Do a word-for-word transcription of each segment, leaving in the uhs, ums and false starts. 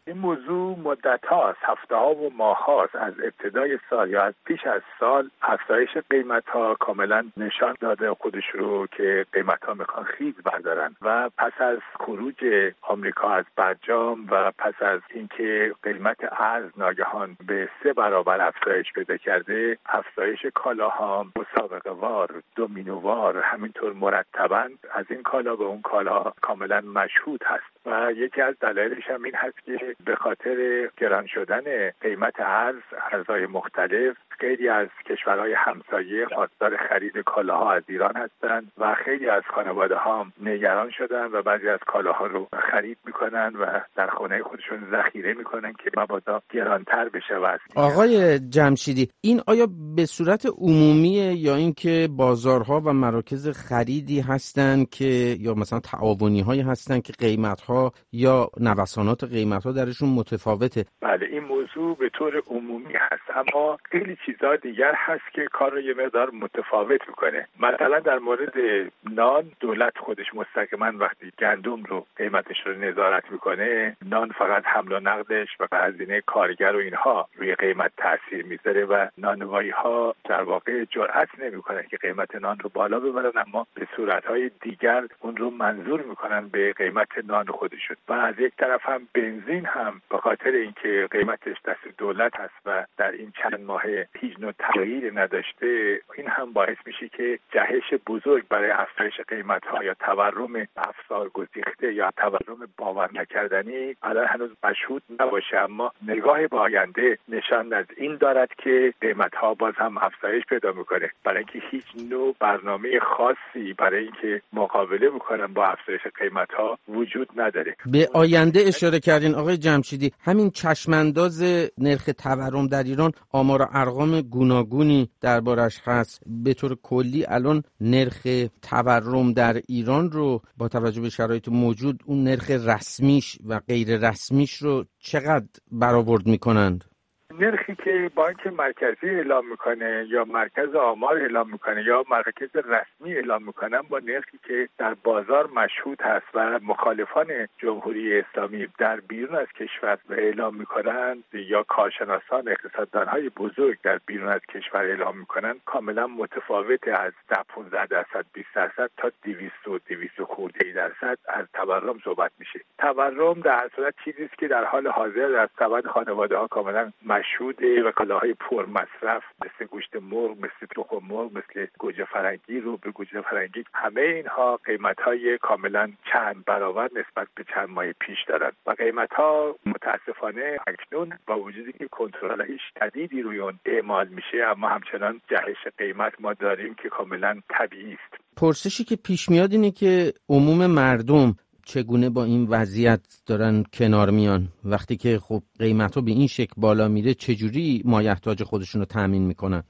این موضوع مدت هاست، هفته ها و ماه هاست. از ابتدای سال یا از پیش از سال افزایش قیمت ها کاملا نشان داده خودش رو که قیمت ها میخوان خیز بردارن و پس از خروج آمریکا از برجام و پس از اینکه قیمت ارز ناگهان به سه برابر افزایش پیدا کرده، افزایش کالاها مسابقه وار، دومینووار، همینطور مرتباً از این کالا به اون کالا کاملا مشهود هست و یکی از دلایلش هم این هست که به خاطر گران شدن قیمت ارز، ارزهای مختلف، خیلی از کشورهای همسایه خواستار خرید کالاها از ایران هستند و خیلی از خانواده ها نگران شدن و بعضی از کالاها رو خرید میکنن و در خانه خودشون ذخیره میکنن که مبادا گرانتر بشه. آقای جمشیدی، این آیا به صورت عمومیه یا اینکه بازارها و مراکز خریدی هستن که یا مثلا تعاونی هایی هستن که قیمت ها یا نوسانات قیمت ها درشون متفاوته؟ بله، این موضوع به طور عمومی هست، اما خیلی چیزا دیگر هست که کار رو یه مقدار متفاوت میکنه. مثلا در مورد نان، دولت خودش مستقیما وقتی گندم رو قیمتش رو نظارت میکنه، نان فقط حمل و نقدش و هزینه کارگر و اینها روی قیمت تاثیر میذاره و نانوایی ها در واقع جرئت نمیکنن که قیمت نان رو بالا ببرن، اما به صورتهای دیگر اون رو منظور میکنن به قیمت نان خودشون. و از یک طرف هم بنزین هم به خاطر اینکه قیمتش دست دولت هست و در این چند ماه هیچ نوع تغییری نداشته، این هم باعث میشه که جهش بزرگ برای افزایش قیمت ها یا تورم افسار گسیخته یا تورم باور نکردنی الان هنوز مشهود نباشه، اما نگاه به آینده نشان از این دارد که قیمت ها باز هم افزایش پیدا میکنه، برای اینکه هیچ نوع برنامه خاصی برای اینکه مقابله بکنن با افزایش قیمت ها وجود نداره. به آینده اشاره کردین آقای جمشیدی، همین چشمانداز نرخ تورم در ایران آمار و ارقام گوناگونی دربارش هست. به طور کلی الان نرخ تورم در ایران رو با توجه به شرایط موجود اون نرخ رسمیش و غیر رسمیش رو چقدر برآورد میکنند؟ نرخی که بانک مرکزی اعلام میکنه یا مرکز آمار اعلام میکنه یا مراکز رسمی اعلام میکنن با نرخی که در بازار مشهود هست و مخالفان جمهوری اسلامی در بیرون از کشور اعلام میکنند یا کارشناسان اقتصاددانهای بزرگ در بیرون از کشور اعلام میکنن، کاملا متفاوته. از ده پانزده درصد بیست درصد تا دویست و دویست خورده درصد از تورم صحبت میشه. تورم در صورت چیزی است که در حال حاضر در سبد خانواده ها کاملا مشهوده و کالاهای پر مصرف مثل گوشت مرغ، مثل تخم مرغ، مثل گوجه فرنگی رو به گوجه فرنگی، همه اینها قیمت‌های کاملا چند برابر نسبت به چند ماه پیش دارند و قیمت‌ها متاسفانه اکنون با وجودی که کنترل‌های شدیدی روی اون اعمال میشه، اما همچنان جهش قیمت ما داریم که کاملا طبیعی است. پرسشی که پیش میاد اینه که عموم مردم چگونه با این وضعیت دارن کنار میان وقتی که خب قیمت‌ها به این شکل بالا میره، چجوری مایحتاج خودشون رو تامین میکنن؟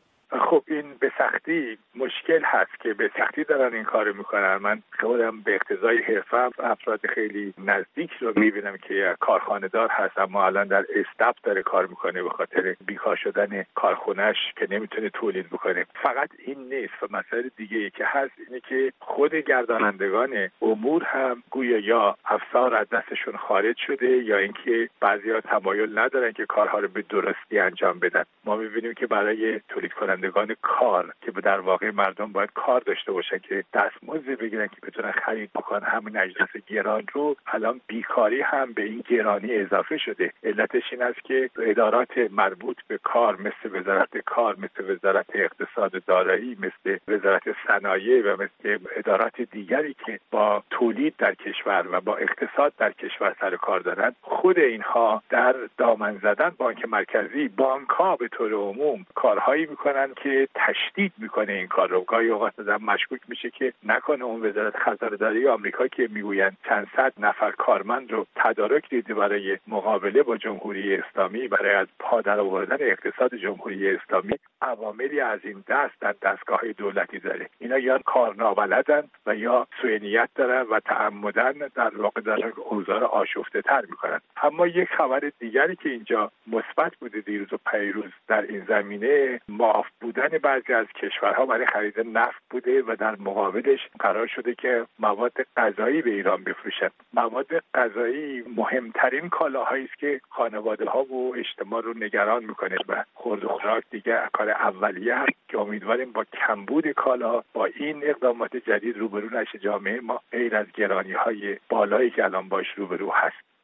خب این به سختی مشکل هست که به سختی دارن این کارو میکنن. من خودم به اقتضای حرفم افراد خیلی نزدیک رو میبینم که کارخانه دار هست اما الان در استاپ داره کار میکنه به خاطر بیکار شدن کارخونه‌اش که نمیتونه تولید بکنه. فقط این نیست و مسائل دیگه ای که هست اینه که خود گردانندگان امور هم گویا یا افسار از دستشون خارج شده یا اینکه بعضیا تمایل ندارن که کارها رو به درستی انجام بدن. ما میبینیم که برای تولید کنندگان کار که به در واقع مردم باید کار داشته باشن که دستمزد بگیرن که بتونن خرید بکنن همین اجناس گران رو، الان بیکاری هم به این گرانی اضافه شده. علتش این است که ادارات مربوط به کار مثل وزارت کار، مثل وزارت اقتصاد دارایی، مثل وزارت صنایع و مثل ادارات دیگری که با تولید در کشور و با اقتصاد در کشور سر کار دارن، خود اینها در دامن زدن بانک مرکزی، بانک‌ها به طور عموم کارهایی میکنن که تشدید میکنه این کار رو. گاهی اوقات آدم مشکوک میشه که نکنه اون وزارت خزانه‌داری آمریکا که میگویند چند صد نفر کارمند رو تدارک دیده برای مقابله با جمهوری اسلامی، برای از پا در آوردن اقتصاد جمهوری اسلامی، عواملی از این دست در دستگاه‌های دولتی داره. اینا یا کار نابلدن و یا سوء نیت دارن و تعمدن در واقع دارن اوضاع رو آشفته‌تر میکنن. اما یک خبر دیگری که اینجا مثبت بوده دیروز و پیروز در این زمینه، معاف بود بودن بعضی از کشورها برای خرید نفت بوده و در مقابلش قرار شده که مواد غذایی به ایران بفروشند. مواد غذایی مهمترین کالاهایی است که خانواده‌ها و اجتماع رو نگران میکنه و خورد و خوراک دیگه کار اولیه هست که امیدواریم با کمبود کالا با این اقدامات جدید روبرو نشه جامعه ما غیر از گرانی‌های بالایی که الان باش روبرو هست.